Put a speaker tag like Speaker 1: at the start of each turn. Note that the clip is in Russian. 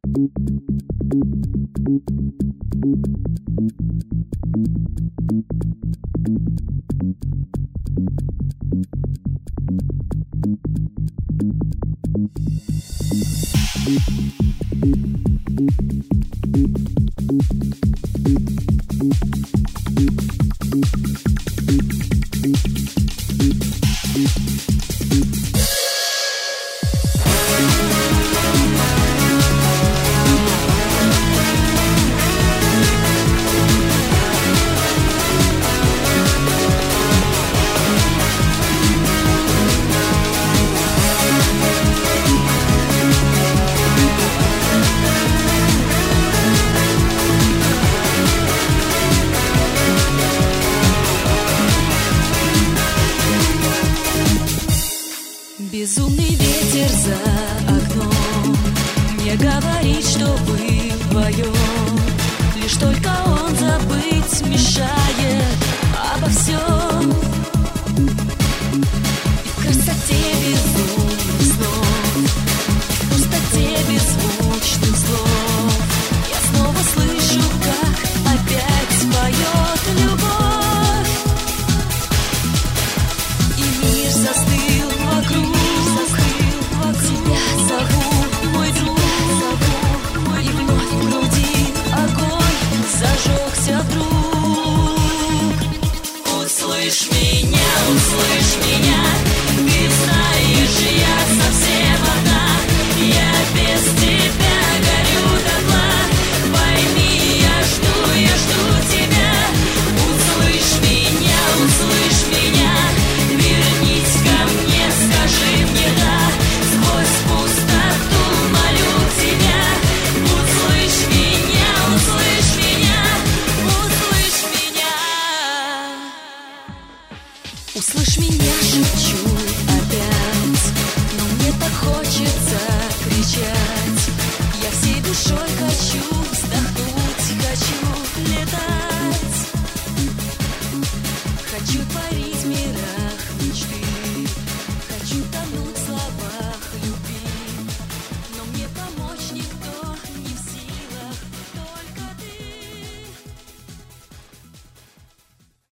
Speaker 1: Безумный ветер за окном мне говорит, что вы вдвоем. Лишь только он забыть мешает обо всем. И в красоте безумных снов, и в пустоте беззвучных слов я снова слышу, как опять поет любовь. И мир застыл вокруг. Тебя зову, мой друг, и вновь в груди огонь зажегся вдруг. Услышь меня, ты знаешь, я совсем одна, я без тебя горю дотла. Пойми, я жду тебя. Услышь меня, вернись ко мне, скажи мне да. Сквозь пустоту молю тебя. Услышь меня, услышь меня. Услышь меня, шепчу опять, но мне так хочется кричать. Я всей душой хочу